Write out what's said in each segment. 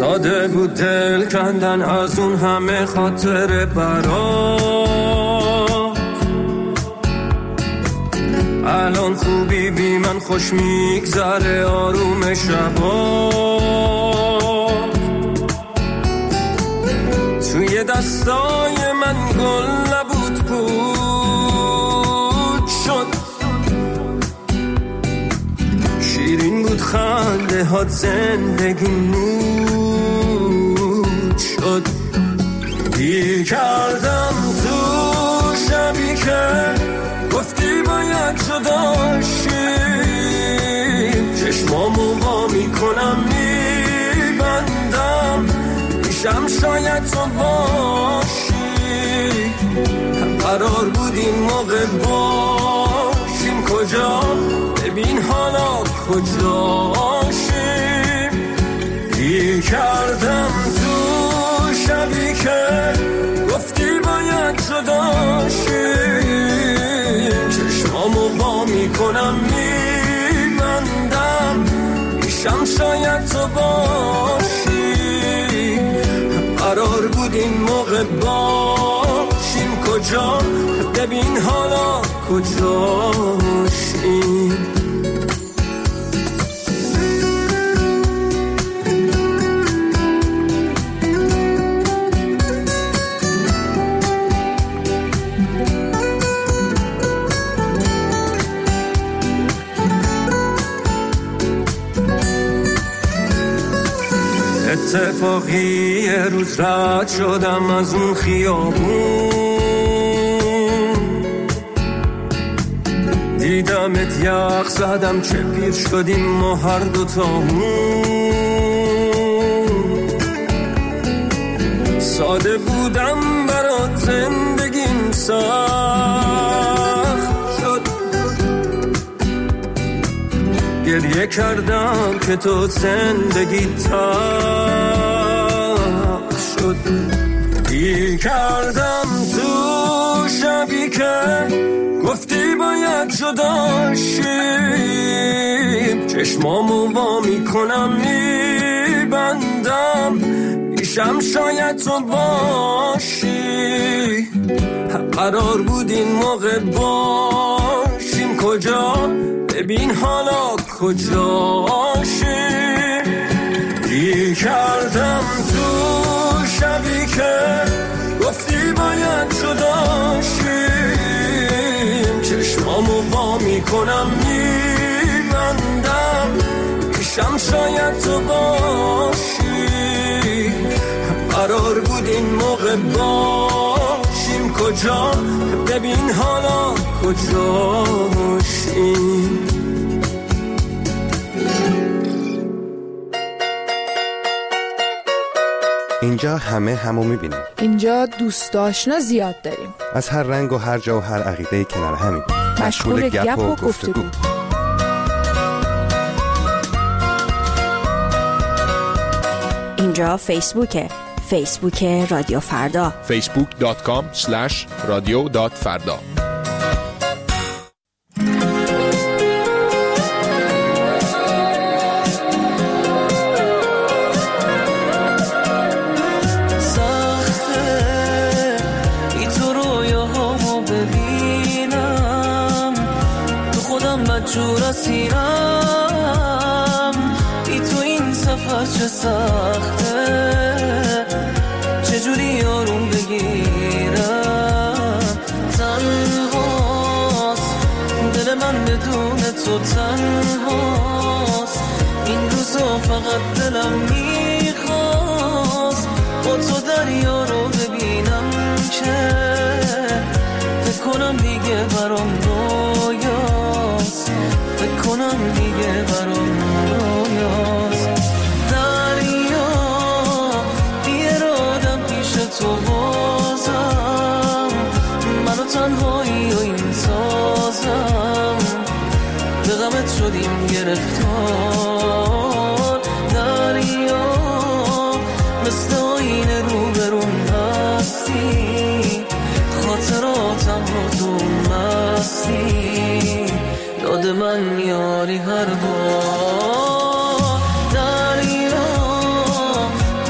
ساده بود دل کندن از اون همه خاطر برات. الان خوبی بی من خوش میگذره آروم شبات. توی دستای من گل نبود پود شد، شیرین بود خنده هات زندگی نود شد. گیر کردم تو شبی که گفتی باید جدا شیم، چشمامو وا میکنم میبندم میشم شاید تو باشی. قرار بود این موقع باشیم کجا، ببین حالا کجاشیم. گیر کردم تو شبی که گفتی باید جدا شیم، چشمامو وا میکنم میبندم میشم شاید تو باشی. قرار بود این موقع باشیم کجا، ببین حالا کجاشیم. اتفاقی یه روز رد شدم از اون خیابون، دیدمت یخ زدم چه پیر شدیم ما هر دوتامون. ساده بودم برات زندگیم سخت شد، گریه کردم که تو زندگی تلخ شد. گیر کردم تو شبی که گفتی باید جدا شیم، چشمامو وا میکنم میبندم میشم شاید تو باشی. قرار بود این موقع باشیم کجا، ببین حالا کجاشیم. گیر کردم تو شبی که گفتی باید جدا شیم، چشمامو وا میکنم میبندم میشم شاید تو باشی. قرار بود این موقع باشیم کجا، ببین حالا کجاشیم. اینجا همه همو میبینیم. اینجا دوست آشنا زیاد داریم، از هر رنگ و هر جا و هر عقیده کنار همین، مشغول گپ و گفتگو. اینجا فیسبوک رادیو فردا، facebook.com/radio.farda. چه سخته چجوری آروم بگیرم، تنهاست دل من بدون تو، تنهاست این روزا فقط دلم میخواست با تو دریا رو ببینم که فکر کنم دیگه برام رویاست، فکر کنم دیگه برام رویاست. تو بازم منو تنهایی و این سازم، به غمت شدیم گرفتار. دریا مثل آینه روبرون هستی، خاطراتم رو تو مستی، یاد من میاری هر بار. دریا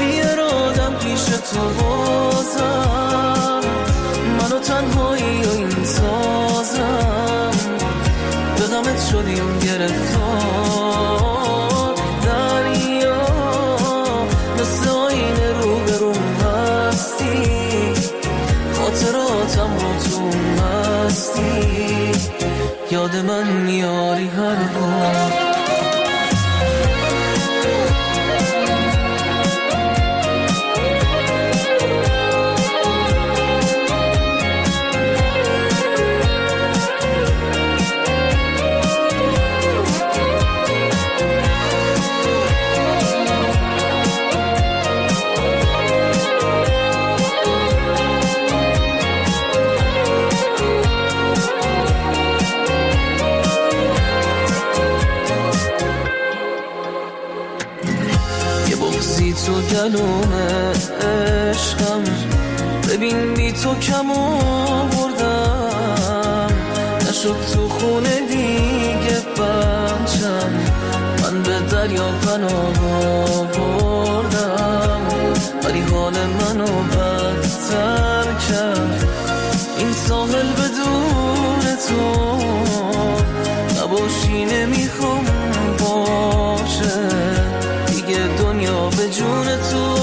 گرفتار دریا مثل آینه روبروم هستی خاطراتم رو تو مستی یاد من میاری هر بار تو گلوم عشقم ببین بی تو کم آوردم نشد تو خونه دیگه بچم من به دریا پناه آوردم ولی حال منو بدتر کرد این ساحل بدون تو نباشی نمیخوام باشه دیگه دنیا به جون تو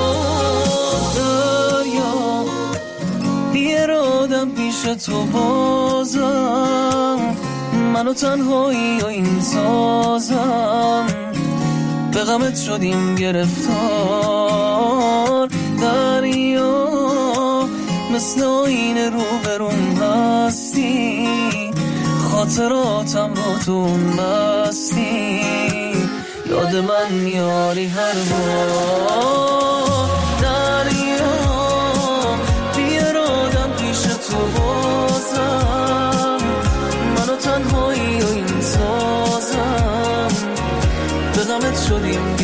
دریا بیرادم پیش تو بازم منو تنهایی و این سازم به غمت شدیم گرفتار دریا مثل آینه روبروم هستی خاطراتم رو تو مستی یاد من میاری هر بار دریا بیارادم پیش تو بازم منو تنهایی و این سازم به غمت شدیم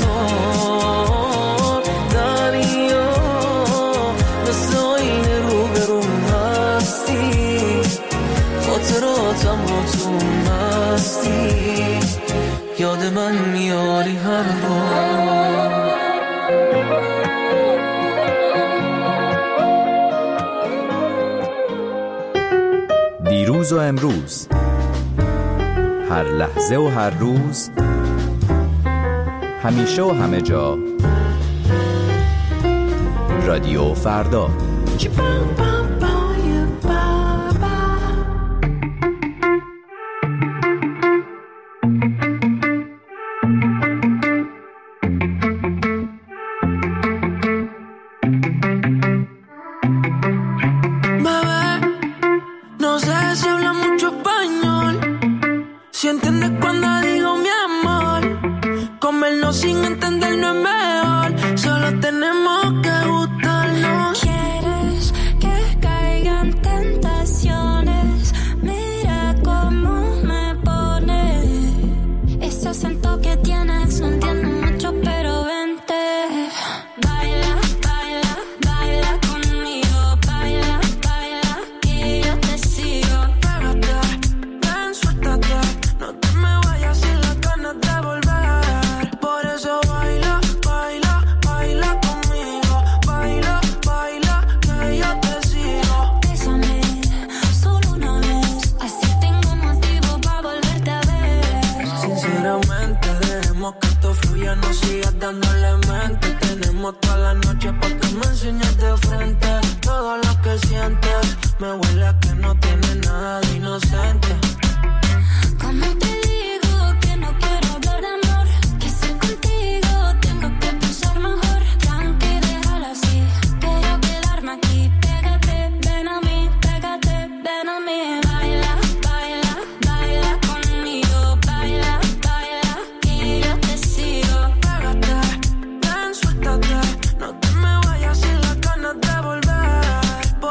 گرفتار دریا مثل آینه روبروم هستی خاطراتم رو تو مستی یاد من میاری هر بار دیروز و امروز هر لحظه و هر روز همیشه و همه جا رادیو فردا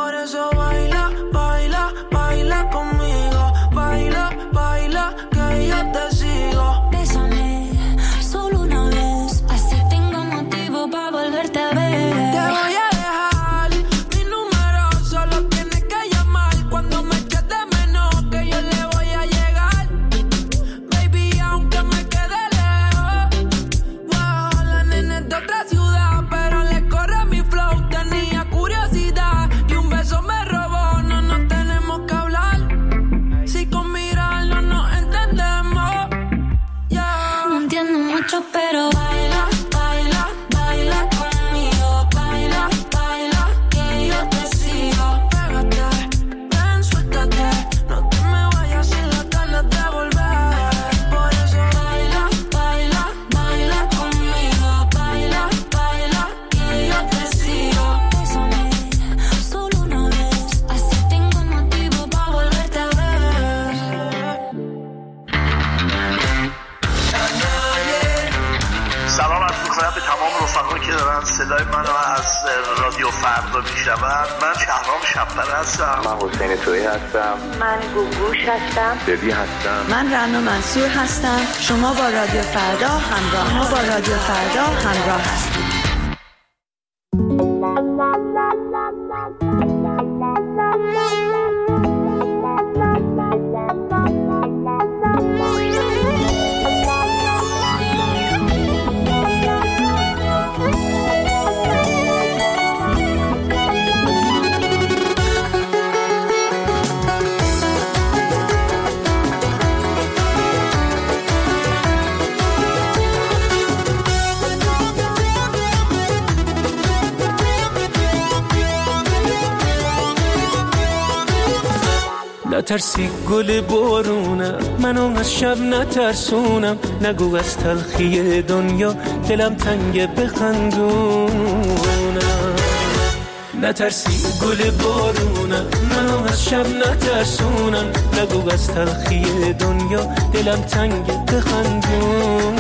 baila, que رفقا که دارن صدای منو از رادیو فردا میشنون. من شهرام شب‌پر هستم. من حسین تویی هستم. من گوگوش هستم. ببی هستم. من رنا منصور هستم. شما با رادیو فردا همراه هستید. نترسی گل بارونم، منو از شب نترسونم. نگو از تلخی دنیا دلم تنگه بخندونم. نترسی گل بارونم، منو از شب نترسونم. نگو از تلخی دنیا دلم تنگه بخندونم.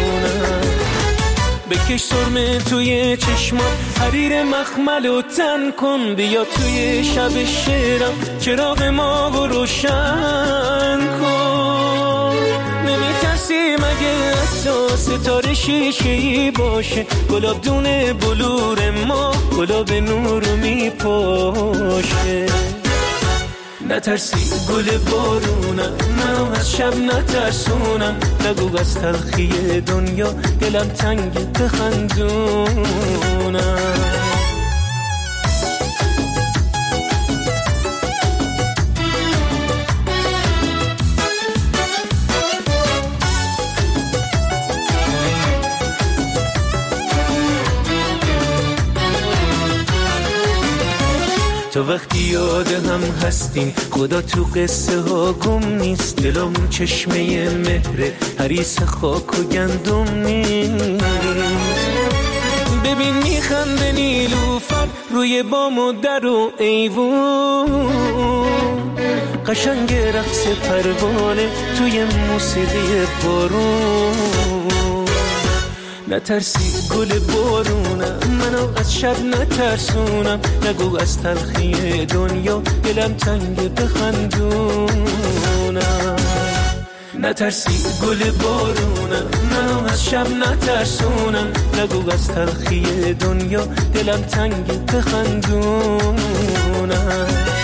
بکش سرمه توی چشمات، حریر مخمل و تن کن. بیا توی شب شعرم چراغ ما رو روشن کن. نمیترسی مگه حتی ستاره شیشه‌ای باشه؟ گلاب دونه بلور ما گلاب نور رو میپاشه. نترسی گل بارونم، من از شب نترسونم. نگو از تلخی دنیا دلم تنگ بخندونم. تو وقتی یاد هم هستیم خدا تو قصه ها گم نیست. دلم چشمه مهره حریص خاک و گندم نیست. ببین میخنده نیلوفر روی بام و در و ایوون. قشنگ رقص پروانه توی موسیقی بارون. نترسی گل بارونم، منو از شب نترسونم. نگو از تلخی دنیا دلم تنگ بخندونم. نترسی گل بارونم، منو از شب نترسونم. نگو از تلخی دنیا دلم تنگ بخندونم.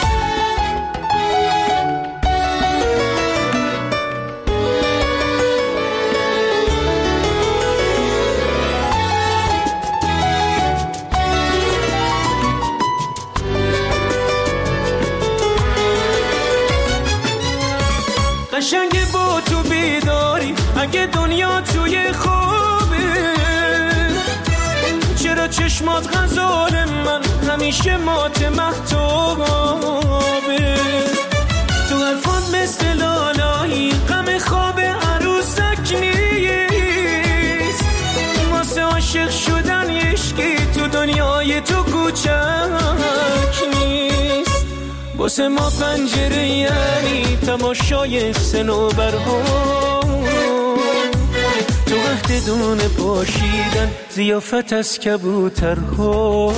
قشنگ با تو بیداری اگه دنیا توی خوابه. چرا چشمات غزال من همیشه مات مهتابه؟ تو حرفات مثل لالایی غم خواب عروسک نیست. واسه عاشق شدن عشقی تو دنیای تو کوچک نیست. واسه ما پنجره یعنی تماشای صنوبرها. تو وقت دونه پاشیدن ضیافت از کبوترها.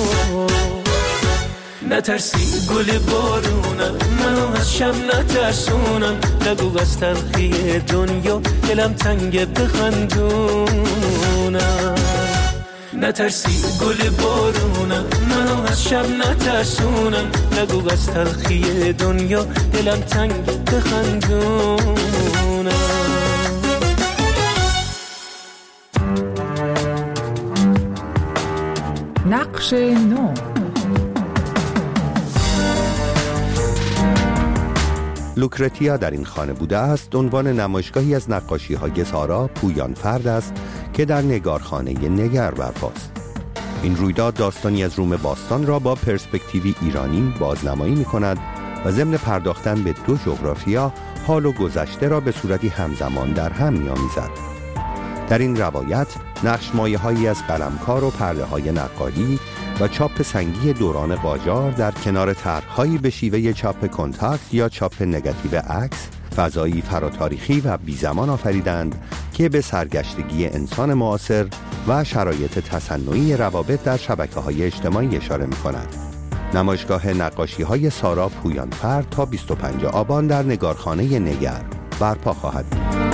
نترسی گل بارونم، منو از شب نترسونم. نگو از تلخی دنیا دلم تنگ بخندونم. نترسی گل بارونم، منو از شب نترسونم. نگو از تلخی دنیا دلم تنگ بخندونم. نقش نو. لوکرتیا در این خانه بوده است عنوان نمایشگاهی از نقاشی‌های سارا پویان فرد است که در نگارخانه نگر برپاست. این رویداد داستانی از روم باستان را با پرسپکتیوی ایرانی بازنمایی می‌کند و ضمن پرداختن به دو جغرافیا حال و گذشته را به صورتی همزمان در هم می‌آمیزد. در این روایت نقش‌مایه‌هایی از قلمکار و پرده‌های نقالی و چاپ سنگی دوران قاجار در کنار طرح‌هایی به شیوه چاپ کنتاکت یا چاپ نگاتیو عکس فضایی فراتاریخی و بی‌زمان آفریدند که به سرگشتگی انسان معاصر و شرایط تصنعی روابط در شبکه‌های اجتماعی اشاره می‌کند. نمایشگاه نقاشی‌های سارا پویانفر تا 25 آبان در نگارخانه نگر برپا خواهد بود.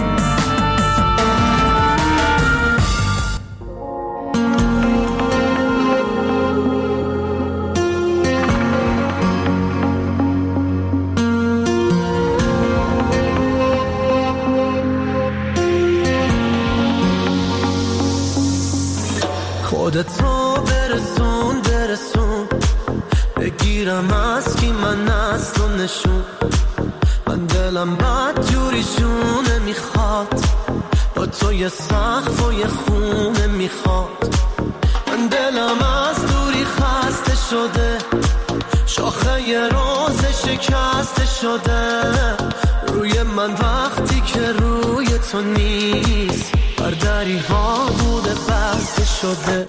خودتو برسون بگیرم از کی من اصلا نشون من دلم بد جوریشونه میخواد با تو یه سقف و یه خونه میخواد من دلم از دوری خسته شده شاخه یه روز شکسته شده روی من وقتی که روی تو نیست بر دریها بوده بسته شده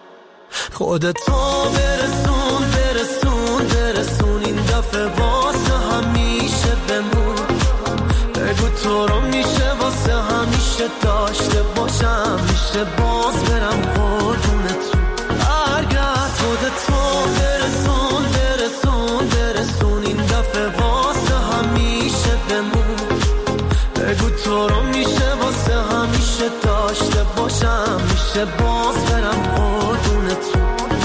خودتو برسون این دفعه واسه همیشه بمون بگو تو رو میشه واسه همیشه داشته باشم میشه باز برم قربون تو برگرد خودتو برسون این دفعه واسه همیشه بمون بگو تو رو میشه واسه همیشه داشته باشم میشه باز برم قربون تو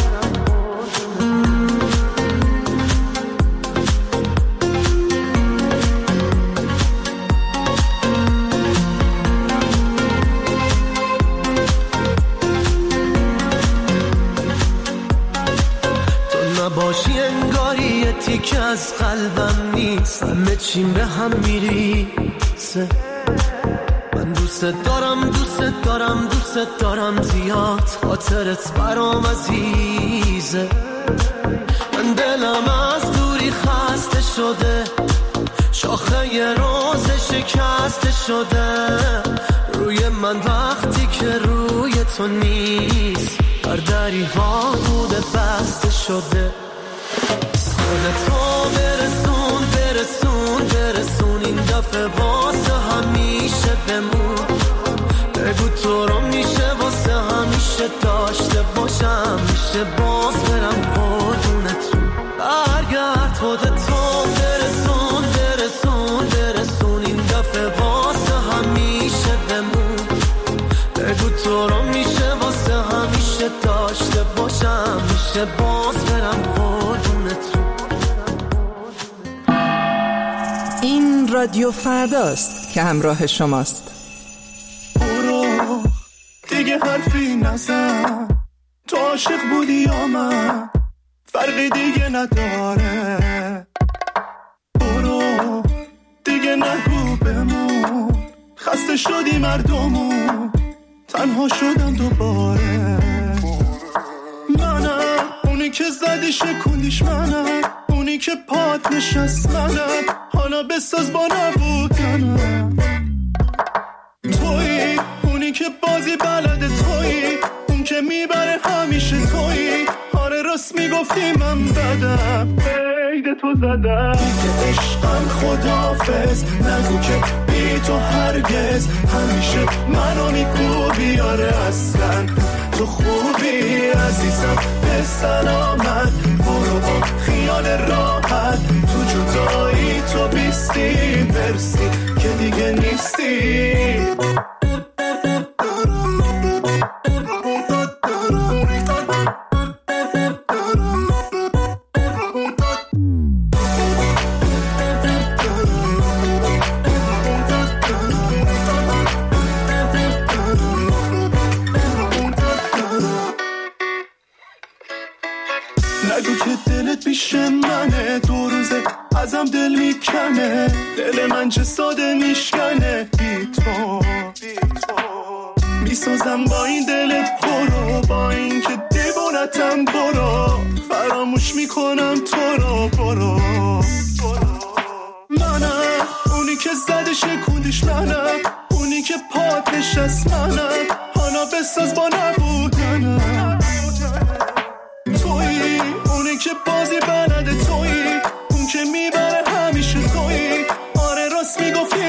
باشی انگاری یه تیکه از قلبم نیست همه چیم به هم میریسه من دوست دارم زیاد خاطرت برام عزیزه من دلم از دوری خسته شده شاخه یه روز شکسته شده روی من وقتی که روی تو نیست بر دریها بوده بسته شده خودتو برسون این دفعه واسه همیشه بمون بگو تو رو میشه واسه همیشه داشته باشم میشه باز برم قربون تو برگرد خودتو برسون این دفعه واسه همیشه بمون بگو تو رو میشه واسه همیشه داشته باشم میشه باز برم قربون تو این رادیو فرداست که همراه شماست. برو دیگه حرفی نزن تو عاشق بودی یا من فرقی دیگه نداره برو دیگه نگو بمون خسته شدی مردمون تنها شدم دوباره منم اونی که زدی شکوندیش منم اونی که پات نشست منم حالا بساز با نبودنم تویی اونی که بازی بلده تویی اون که میبره همیشه تویی آره راست میگفتی من بدم عید تو زدم دیگه عشقم خداحافظ نگو که بی تو هرگز همیشه منو میگوبی آره اصلا تو خوبی عزیزم به سلامت برو با خیال راحت تو جدایی تو بیستی برسی که دیگه نیستی نگو که دلت پیش منه دو روزه ازم دل میکنه دل من چه ساده میشکنه بی تو میسازم با این دلت برو با این که دیوانتم برو فراموش میکنم تو رو برو منم اونی که زده شکوندیش منم اونی که پات نشست منم حالا بساز با نبودنم تویی اونی که بازی بلده تویی اون که میبره همیشه تویی آره راست میگفتی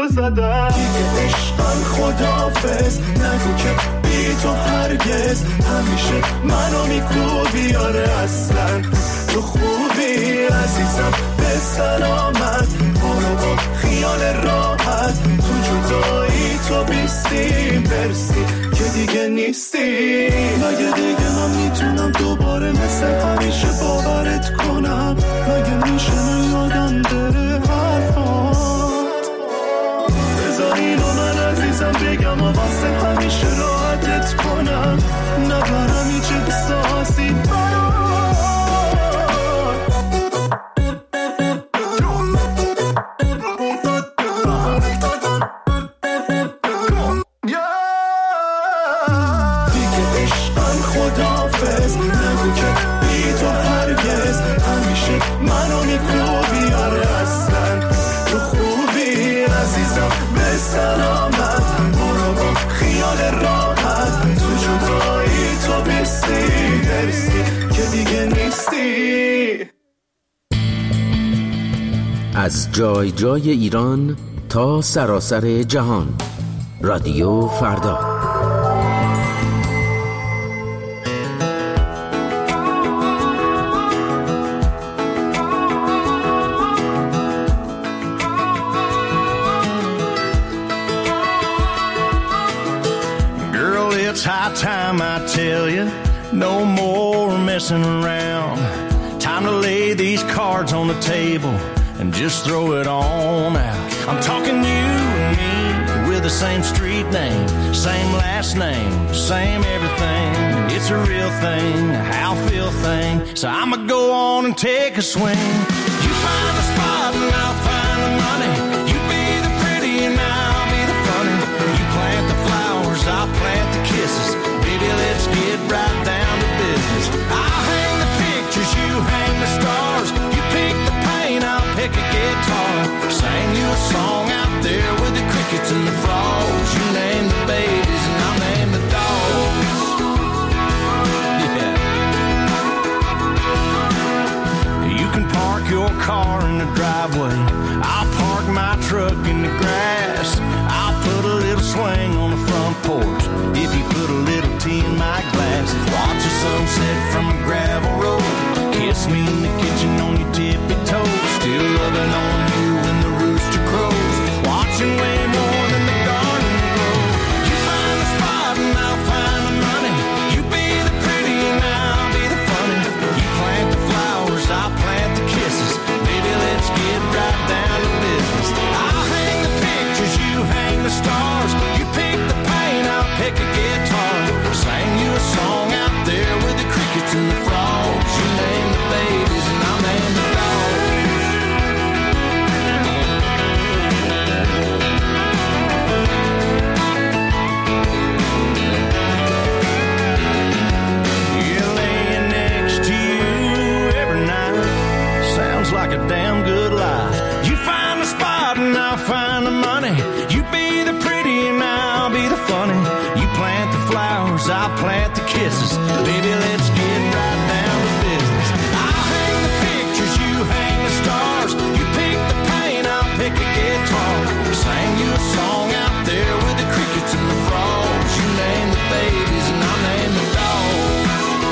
زدم. دیگه عشقم خدافظ نگو که بی تو هرگز، همیشه منو میکوبی. آره اصلا تو خوبی عزیزم به سلامت، برو با خیال راحت. تو جدایی تو بیستی برسی که دیگه نیستی. مگه دیگه هم میتونم دوباره مثل همیشه باورت کنم؟ مگه میشه من یادم بره حرفات؟ بذار اینو من عزیزم بگم و واسه همیشه راحتت کنم، نبرم هیچ احساسی برات. منو میکوبی. آره اصلا تو خوبی عزیزم به سلامت، برو با خیال راحت. تو جدایی تو بیستی درستی که دیگه نیستی. از جای جای ایران تا سراسر جهان، رادیو فردا. It's high time I tell you, no more messing around. Time to lay these cards on the table and just throw it on out. I'm talking you and me with the same street name, same last name, same everything. It's a real thing, a how feel thing. So I'ma go on and take a swing. You find the spot and I'll find the money. You be the pretty and I'll be the funny. You plant the flowers, I'll plant the kisses. Baby, let's get right down to business. I'll hang the pictures, you hang the stars. You pick the paint, I'll pick a guitar. Sing you a song out there with the crickets and the frogs. You name the babies and I'll name the dogs. Yeah. You can park your car in the driveway. I'll park my truck in the grass. I'll put a little swing on the front porch if you put a little tea in my glass. Watch the sunset from a gravel road. Kiss me in the kitchen on your tippy toes. Still loving on you when the rooster crows. Watching way more than the garden grows. You find the spot and I'll find the money. You be the pretty and I'll be the funny. You plant the flowers, I'll plant the kisses. Baby, let's get right down to business. I'll hang the pictures, you hang the stars. You pick the paint, I'll pick a guitar. Sing you a song out there with the crickets and the frogs. You name the babies and I'll name the dogs. Yeah, laying next to you every night sounds like a damn good life. You find the spot and I'll find the money. You be the pretty and I'll be the funny. You plant the flowers, I'll plant the kisses. Baby, let's get right down to business. I'll hang the pictures, you hang the stars. You pick the paint, I'll pick a guitar. Sing you a song out there with the crickets and the frogs. You name the babies and I'll name the dogs.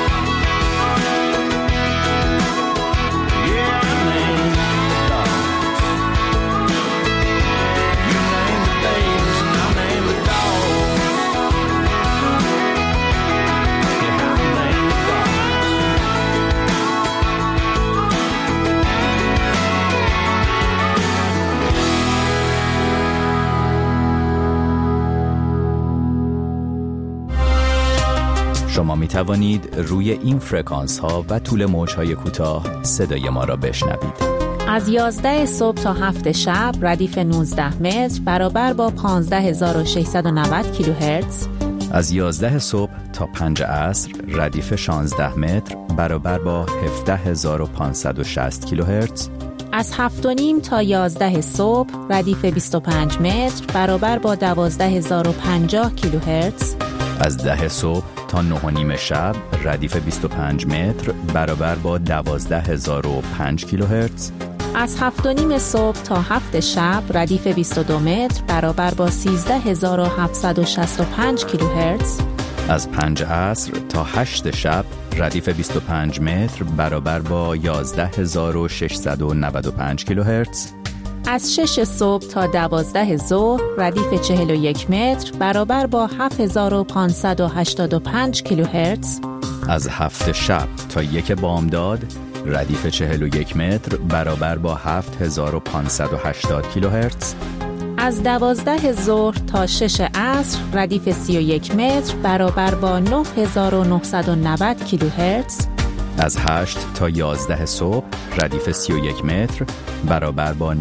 Yeah, I name the dogs. You name the babies and I'll name the dogs. Yeah, I'll name the dogs. شما می توانید روی این فرکانس ها و طول موج های کوتاه صدای ما را بشنوید. از 11 صبح تا 7 شب ردیف 19 متر برابر با 15690 کیلوهرتز. از 11 صبح تا 5 عصر ردیف 16 متر برابر با 17560 کیلوهرتز. از 7:30 تا 11 صبح ردیف 25 متر برابر با 12050 کیلوهرتز. از 10 صبح تا 9:30 شب ردیف 25 متر برابر با 12005 کیلوهرتز. از 7:30 صبح تا 7 شب ردیف 22 متر برابر با 13765 کیلوهرتز. از 5 عصر تا 8 شب ردیف 25 متر برابر با 11695 کیلوهرتز. از 6 صبح تا 12 ظهر ردیف 41 متر برابر با 7585 کیلوهرتز. از 7 شب تا 1 بامداد ردیف 41 متر برابر با 7580 کیلوهرتز. از 12 ظهر تا 6 عصر ردیف 31 متر برابر با 9990 کیلوهرتز. از 8 تا 11 صبح ردیف 31 متر برابر با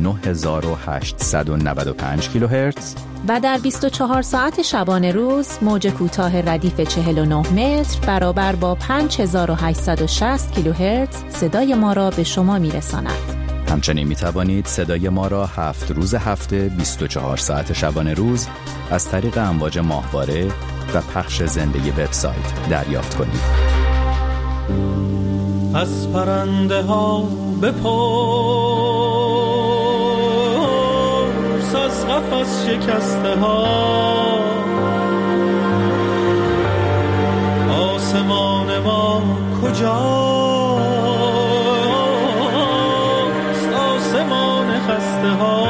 9895 کیلوهرتز. و در 24 ساعت شبانه روز موج کوتاه ردیف 49 متر برابر با 5860 کیلوهرتز صدای ما را به شما میرساند. همچنین می توانید صدای ما را 7 روز هفته 24 ساعت شبانه روز از طریق امواج ماهواره و پخش زنده وبسایت دریافت کنید. از پرنده ها بپرس، از قفس شکسته ها، آسمان ما کجاست، آسمان خسته ها.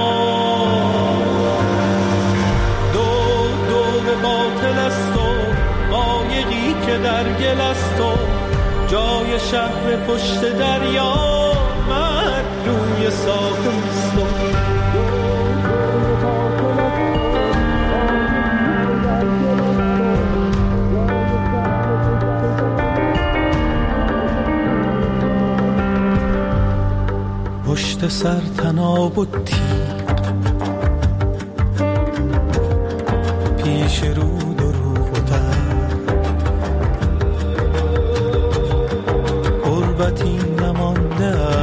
دور باطل است و قایقی که در گل است و جای شهر پشت دریا من روی ساحل است. پشت سر تناب و تیغ، پیش رو دروغ و ترک، غربتی نمانده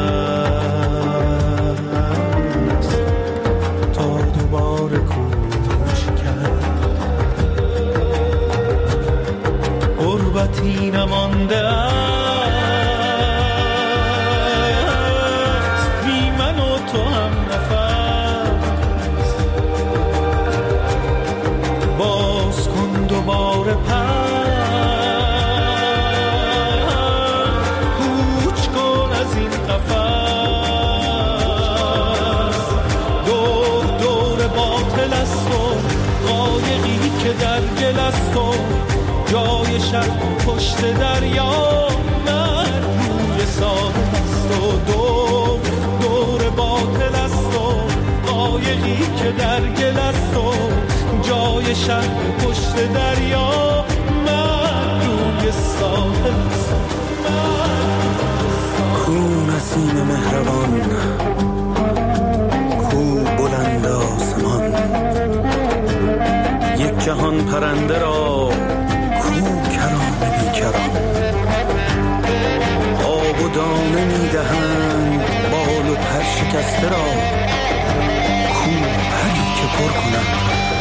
است تا دوباره کوچ کرد. غربتی نمانده است بی من و تو هم نفس. باز کن دوباره در گل است و جای شب پشت دریا من روی ساحل است و دور باطل است و قایقی که در گل است و جای شب پشت دریا من روی ساحل است. کو نسیم مهربان، کو بلند آسمان، یک جهان پرنده را کو کرام بیکران. آب و دانه میدهند بال و پر شکسته را کو پری که پر کند